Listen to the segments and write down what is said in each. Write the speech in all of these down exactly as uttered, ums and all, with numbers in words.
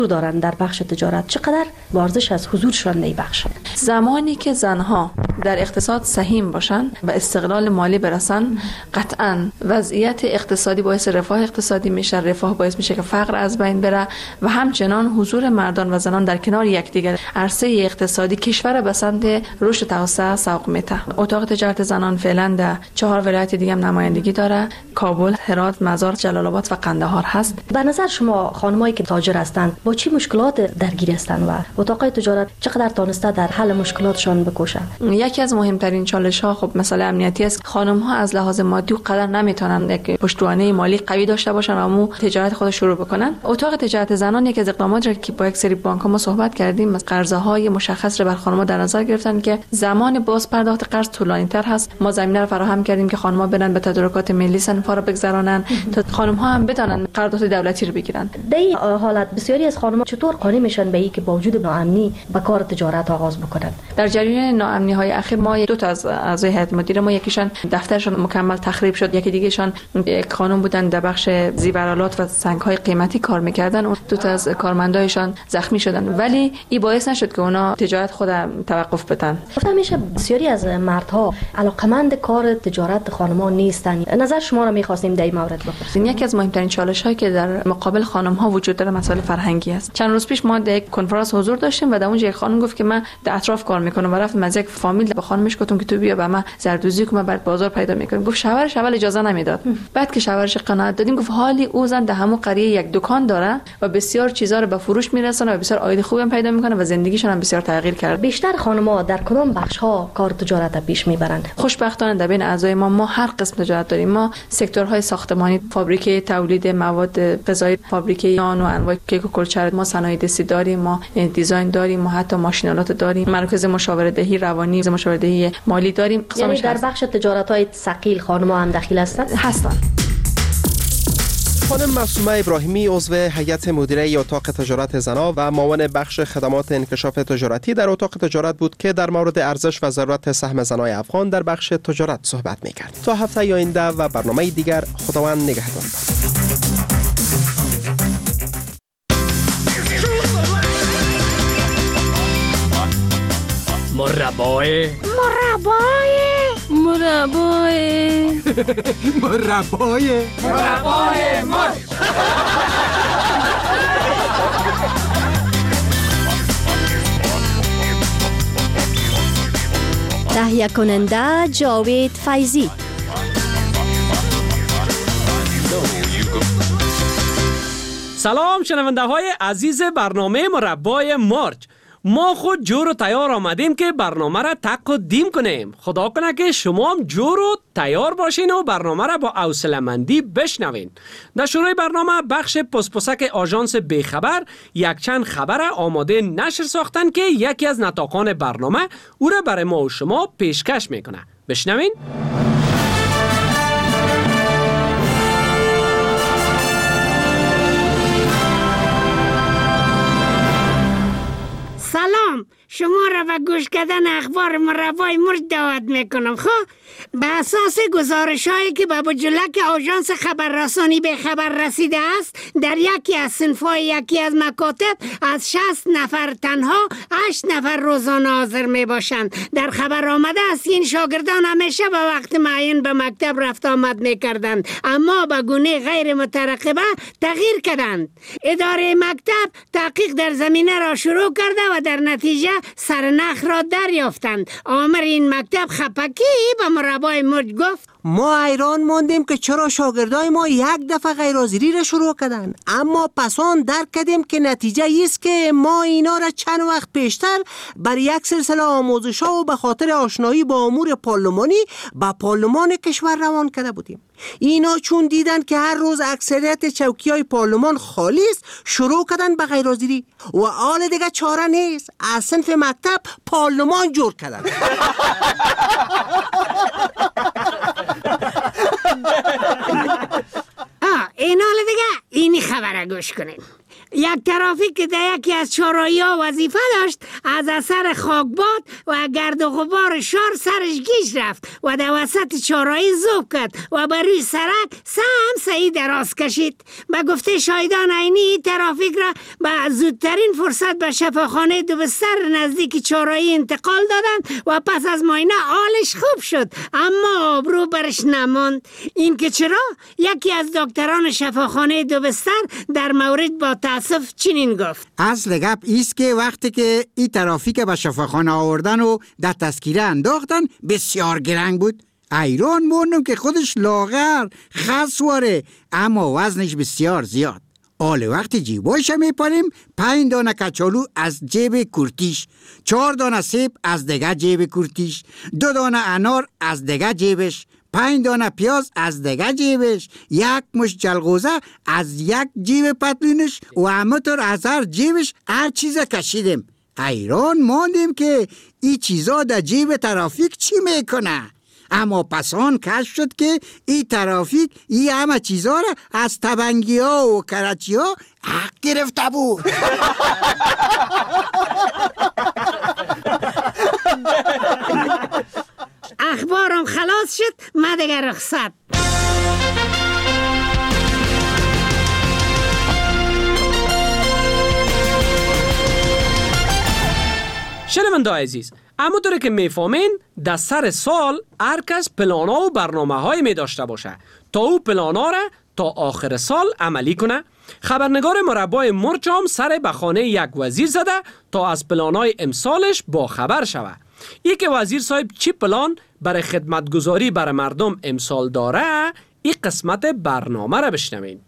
دارن در بخش تجارت، چقدر با ارزش از حضورشان میبخشن. زمانی که زنها در اقتصاد سهیم باشن و استقلال مالی برسن، قطعاً وضعیت اقتصادی باعث رفاه اقتصادی میشه، رفاه باعث میشه که فقر از بین بره و همچنان حضور مردان و زنان در کنار یکدیگر عرصه اقتصادی کشور به سمت رشد توسعه سوق میده. اتاق تجارت زنان فعلا در چهار ولایت دیگه هم نمایندگی داره: کابل، هرات، مزار، جلال آباد و قندهار هست. به نظر شما خانمایی که تاجر هستند با چه مشکلات درگیر هستند و اتاق تجارت چقدر تونسته در حل مشکلاتشان بکوشه؟ یکی از مهمترین چالش ها خب مسئله امنیتی است. خانم ها از لحاظ مادی قدر نمیتونن یک پشتوانه مالی قوی داشته باشن و امو تجارت خود شروع بکنن. اتاق تجارت زنان یکی از اقدامات را که با یک سری بانک ها ما صحبت کردیم، از قرضه های مشخص را بر خانم ها در نظر گرفتن که زمان باز پرداخت قرض طولانی تر هست. ما زمینه را فراهم کردیم که خانم ها برن به تدارکات ملی صنفا را بگذرانن تا خانم ها هم بتونن قرارداد دولتی رو بگیرن. در این حالت بسیاری از خانم ها چطور قانع میشن به این که با وجود ناامنی به کار تجارت آغاز بکنن؟ در جریان ناامنی های اخیر ما دو تا از اعضای هیئت مدیره ما، یکیشان دفترشون مکمل تخریب شد، یکی دیگهشان یک خانم بودن در بخش زیورآلات و سنگ های قیمتی کار میکردن، اون دو تا از کارمندایشان زخمی شدن، ولی این باعث نشد که اونا تجارت خود توقف بدن. گفتم میشه بسیاری از مردها علاقمند کار تجارت خانم‌ها نیستن. نظر شما رو می‌خواستیم در این مورد بپرسیم. یکی از مهمترین چالش‌هایی که در مقابل خانم‌ها وجود داره مسائل فرهنگی است. چند روز پیش ما در یک کنفرانس حضور داشتیم و در اونجا یک خانم گفت که من در اطراف کار میکنم و رفتم از یک فامیل به خانمش گفتم که تو بیا به من زردوزی که من بعد بازار پیدا میکنم. گفت شوهرش اول اجازه نمیداد، بعد که شوهرش قناعت دادیم گفت حالی او زن در همون قریه یک دکان داره و بسیار چیزا رو به فروش میرسونه و بسیار عاید خوبی هم پیدا میکنه و زندگیشون هم بسیار تغییر کرد. بیشتر خانم‌ها در کدام بخش‌ها کار تجارت پیش میبرند؟ خوشبختانه در بین اعضای ما ما هر قسم تجارت داریم. ما سکتورهای ساختمانی، فابریکه تولید مواد غذایی، فابریکه نان و انواع کیک و کلچر، ما صنایع دستی داریم، ما دیزاین داریم، ما حتی ماشینالات داریم، مرکز مشاوره دهی روانی، مشاوره دهی مالی داریم. یعنی در بخش تجارت‌های ثقیل خانم‌ها هم داخل هستند؟ هستند. خانم معصومه ابراهیمی عضو هیئت مدیره اتاق تجارت زنان و معاون بخش خدمات انکشاف تجارتی در اتاق تجارت بود که در مورد ارزش و ضرورت سهم زنای افغان در بخش تجارت صحبت می‌کرد. تا هفته آینده و برنامه دیگر، خداوند نگهدار. مربای مربای مربای مربای مربای مرد. تهیه کننده جاوید فیضی. سلام شنونده های عزیز برنامه مربای مرج. ما خود جور و تیار آمدیم که برنامه را تقدیم کنیم. خدا کنه که شما هم جور و تیار باشین و برنامه را با حوصله‌مندی بشنوین. در شروع برنامه بخش پسپسک آژانس بیخبر یک چند خبر آماده نشر ساختن که یکی از نطاقان برنامه او را برای ما و شما پیشکش میکنه. بشنوین. سلام، شما را به گوش کردن اخبار مربای مرج دعوت میکنم. خب به اساس گزارش هایی که به بجلک آژانس خبررسانی به خبر رسیده است، در یکی از صنف‌های یکی از مکاتب از شصت نفر تنها هشت نفر روزانه حاضر می باشند. در خبر آمده است این شاگردان همیشه به وقت معین به مکتب رفت آمد می کردند، اما به گونه غیر مترقبه تغییر کردند. اداره مکتب تحقیق در زمینه را شروع کرده و در نتیجه سرنخ را دریافتند. آمر این مکتب خپکی به مربای مرج گفت ما حیران ماندیم که چرا شاگردای ما یک دفعه غیرحاضری را شروع کردن، اما پس آن درک کردیم که نتیجه ایست که ما اینا را چند وقت پیشتر بر یک سلسله آموزش‌ها و به خاطر آشنایی با امور پارلمانی به پارلمان کشور روان کرده بودیم. اینا چون دیدن که هر روز اکثریت چوکی‌های پارلمان خالی است، شروع کردن به غیرحاضری و حال دیگه چاره نیست، از صنف مکتب پارلمان جور کردن. آه این حال دیگه اینی خبره گوش کنیم. یک ترافیک که در یکی از چهارراهی ها وظیفه داشت از اثر خاکباد و گرد و غبار شار سرش گیج رفت و در وسط چهارراهی ذوب کرد و بر روی سرک سم سعی دراز کشید. به گفته شاهدان عینی این ترافیک را به زودترین فرصت به شفاخانه دو بستر نزدیک چهارراهی انتقال دادند و پس از معاینه حالش خوب شد، اما آبرو برش نماند. این که چرا؟ یکی از دکتران شفاخانه دو بستر در مورد با تاسف چنین گفت: اصل گپ ایست که وقتی که این ترافیک به شفاخانه آوردن و در تذکیره انداختن بسیار گرنگ بود. ایران موندم که خودش لاغر خسواره اما وزنش بسیار زیاد. آل وقتی جیبایش میپاریم پنج دانه کچالو از جیب کورتیش، چهار دانه سیب از دیگه جیب کورتیش، دو دانه انار از دیگه جیبش، پنج دانه پیاز از دیگه جیبش، یک مش جلغوزه از یک جیب پتلونش و همطور از هر جیبش هر چیز کشیدیم. ایران ماندیم که این چیزا در جیب ترافیک چی میکنه. اما پسان کشف شد که این ترافیک این همه چیزا را از تبنگی ها و کرچی ها حق گرفته بود. اخبارم خلاص شد، ما دیگه رخصت. شنونده عزیز، همونطوری که میفهمین در سر سال هر کس پلانا و برنامه های می داشته باشه تا او پلانا را تا آخر سال عملی کنه. خبرنگار مربای مرچ هم سر به خانه یک وزیر زده تا از پلانای امسالش با خبر شوه. ای که وزیر صاحب چی پلان برای خدمتگزاری برای مردم امسال داره، این قسمت برنامه را بشنوین.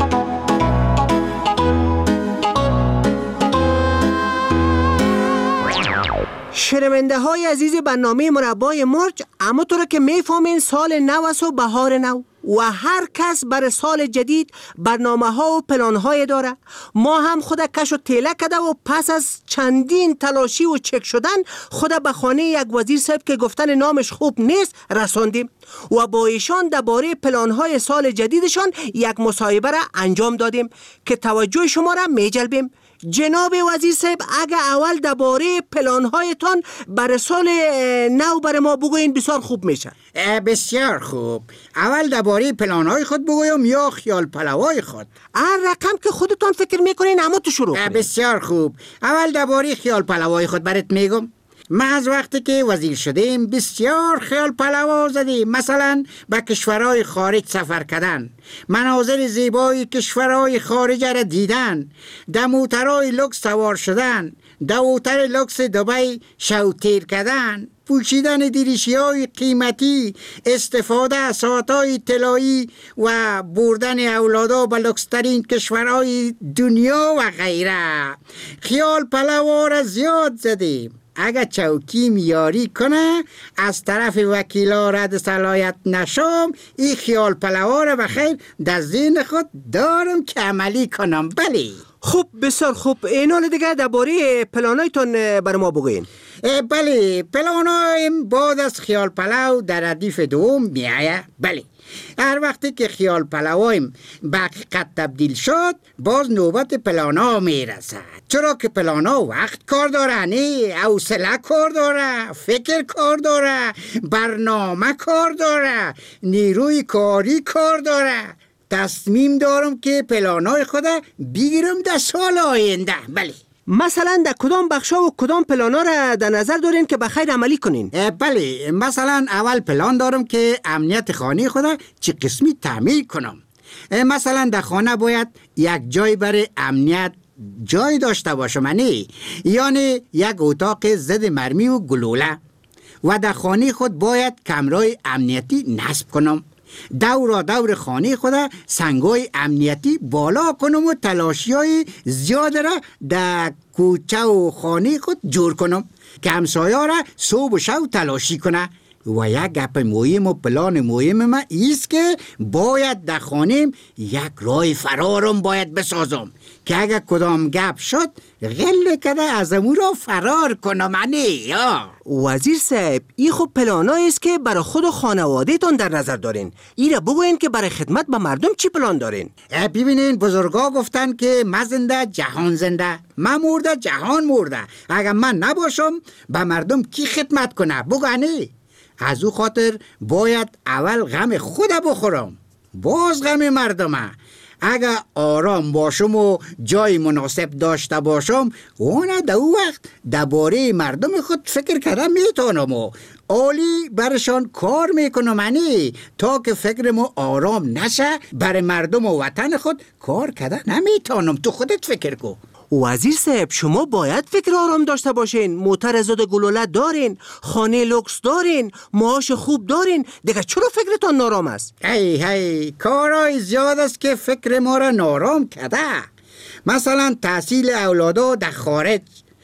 شنونده های عزیز برنامه مربای مرچ، اما تو را که میفهمین سال نو است و بهار نو و هر کس برای سال جدید برنامه ها و پلان های داره. ما هم خود کش و تیله کده و پس از چندین تلاشی و چک شدن خود به خانه یک وزیر صاحب که گفتن نامش خوب نیست رساندیم و با ایشان درباره پلان های سال جدیدشان یک مصاحبه را انجام دادیم که توجه شما را میجلبیم. جناب وزیر صاحب، اگه اول درباره پلان‌هایتان برای سال نو برای ما بگوین بسیار خوب میشه. بسیار خوب. اول درباره پلان‌های خود بگویم یا خیال پلوهای خود؟ هر رقم که خودتان فکر میکنین اما تو شروع کنین. بسیار خوب. اول درباره خیال پلوهای خود برات میگم. ما از وقتی که وزیر شدیم بسیار خیال پلوا زدیم. مثلا به کشورهای خارج سفر کردن، مناظر زیبای کشورهای خارج را دیدن، در موترهای لوکس سوار شدن، در هتل لوکس دبی شوتیر کردن، پوشیدن دریشی های قیمتی، استفاده از ساعت‌های طلایی و بردن اولادا به لوکسترین کشورهای دنیا و غیره. خیال پلوا را زیاد زدیم. اگر چوکی میاری کنه از طرف وکیلا رد صلاحیت نشم، این خیال پلوا را بخیر در ذهن خود دارم که عملی کنم. بله خوب، بسیار خوب. اینال دیگه درباره پلانایتون برای ما بگوین. بله، پلانایم بعد از خیال پلو در ردیف دوم میایه. بله، هر وقتی که خیال پلوایم به حقیقت تبدیل شد باز نوبت پلانا میرسد. چرا که پلانا وقت کار داره، نه حوصله کار داره، فکر کار داره، برنامه کار داره، نیروی کاری کار داره. تصمیم دارم که پلانای خدا بگیرم در سال آینده. بله، مثلا در کدام بخشا و کدام پلانا را در نظر دارین که بخیر عملی کنین؟ بله، مثلا اول پلان دارم که امنیت خانه خدا چه قسمی تعمیر کنم. مثلا در خانه باید یک جای برای امنیت جای داشته باشم، نه یعنی یک اتاق ضد مرمی و گلوله، و در خانه خود باید کمرای امنیتی نصب کنم. دور دور خانه خود سنگای امنیتی بالا کنم و تلاشی های زیاد را در کوچه و خانه خود جور کنم که همسایه را صبح و شب تلاشی کنه. و یک گپ مهم و پلان مهم من ایست که باید در خانم یک راه فرارم باید بسازم که اگر کدام گپ شد غل کده از امو را فرار کنم. منی یا وزیر صاحب این خب پلانایی است که برای خود و خانواده تان در نظر دارین. این را بگوین که برای خدمت به مردم چی پلان دارین؟ ببینین بزرگا گفتن که من زنده جهان زنده، من مرده جهان مرده. اگر من نباشم به مردم کی خدمت کنه؟ بگانی از او خاطر باید اول غم خود بخورم باز غم مردمه. اگر آرام باشم و جای مناسب داشته باشم اونه در او وقت درباره مردم خود فکر کردم میتونم و عالی برشان کار میکنم انی تا که فکر ما آرام نشه. برای مردم و وطن خود کار کرده نمیتونم. تو خودت فکر کن. وزیر صاحب شما باید فکر آرام داشته باشین. موتر زاد گلوله دارین، خانه لوکس دارین، معاش خوب دارین، دیگه چرا فکرتان نارام است؟ هی هی کارای زیاد است که فکر ما را نارام کرده. مثلا تحصیل اولادا در خارج،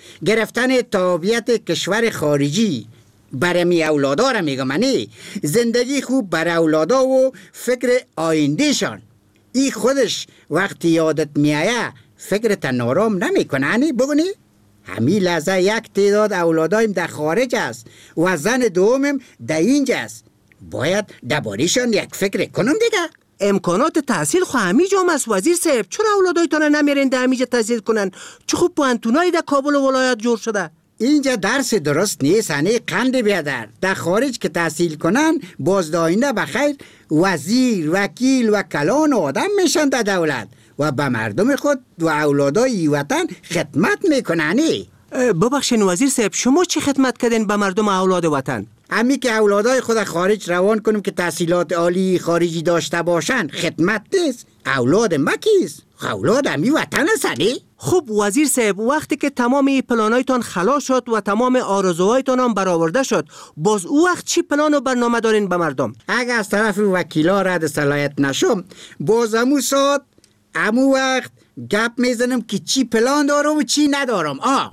گرفتن تابعیت کشور خارجی برای می اولادا را میگم منی، زندگی خوب برای اولادا و فکر آیندهشان. ای خودش وقتی یادت میایه فکرت نارام نمیکنه بگونی؟ همین لحظه یک تعداد اولادایم در خارج است و زن دومم در اینجا است. باید درباره‌شان یک فکر کنم دیگه. امکانات تحصیل خو همین جام است وزیر صاحب. چرا اولادایتان نمیرین در همینجا تحصیل کنن؟ چه خوب پوانتونایی در کابل و ولایت جور شده. اینجا درس درست نیست هنه قند بیادر. در خارج که تحصیل کنن بازداینده بخیر وزیر، وکیل و کلان آدم میشن در دولت و به مردم خود و اولادای وطن خدمت میکننی. ببخشین وزیر صاحب شما چی خدمت کردین به مردم اولاد وطن؟ امی که اولادای خود خارج روان کنیم که تحصیلات عالی خارجی داشته باشن خدمت نیست. اولاد مکیست؟ اولاد امی وطن هستنی؟ خب وزیر صاحب وقتی که تمام این پلانایتان خلاص شد و تمام آرزوهایتان هم برآورده شد باز او وقت چی پلان و برنامه دارین به مردم؟ اگر از طرف وکیلا رد صلاحیت نشم باز امو ساعت امو وقت گپ میزنم که چی پلان دارم و چی ندارم. آه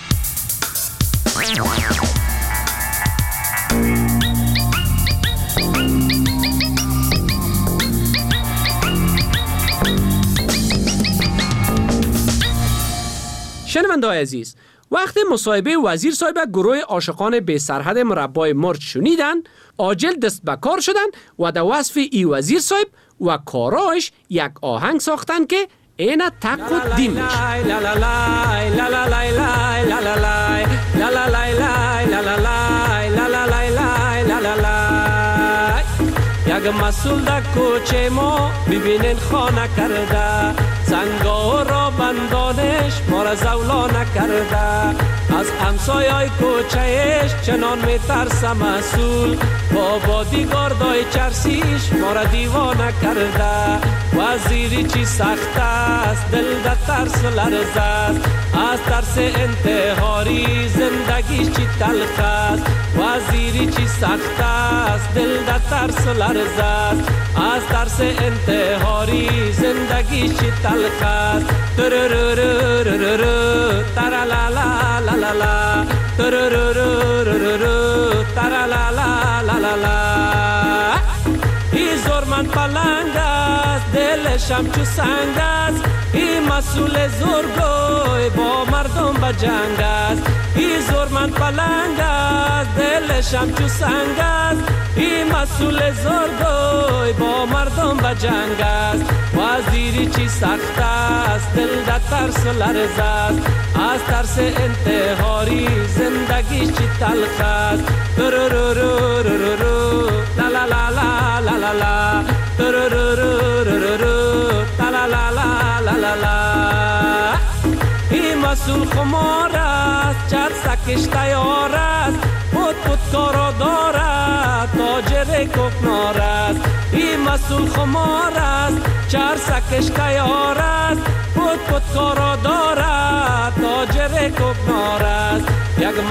شنونده‌های عزیز، وقتی مصاحبه وزیر صاحب گروه عاشقان بی سرحد مربای مرج شنیدن عاجل دست به کار شدن و در وصف ای وزیر صاحب و کاراش یک آهنگ ساختن که اینا تق و دیمش. یک مسئول در کوچه ما ببینین خانه کرده، زنگاه را بندانش ما را زولا نکرده. از همسایای کوچهش چنان می ترسم مسئول، با بادیگاردای چرسیش ما را دیوانه کرده. وزیری چی سخت است دل در ترس لرز است، از ترس انتحاری زندگیش چی تلخ است. وزیری چی سخت است دل در ترس لرز است، از ترس انتحاری زندگیش چی تلخ است. ترررررررر ترلالالالا تررررررر ترلالالالا. ای زورمن پلنگ است دلشم چو سنگ است، ای مسئول زورگوی با مردم به جنگ است. ای زورمن پلنگ است دلشم چو سنگ است، ای مسئول زورگوی با مردم به جنگ است. وزیری چی سخت است دل در ترس لرز است، از ترس انتحاری زندگیش چی تلخ است. ترررررررر لالالالالا تررررررر لالالالالا. این مسئول خمار است چت سکش تیار است، پود پود کارا دارد تاجر کوکنار است. این مسئول خمار است چر سکش تیار است، پود پود کارا دارد تاجر کوکنار است. یک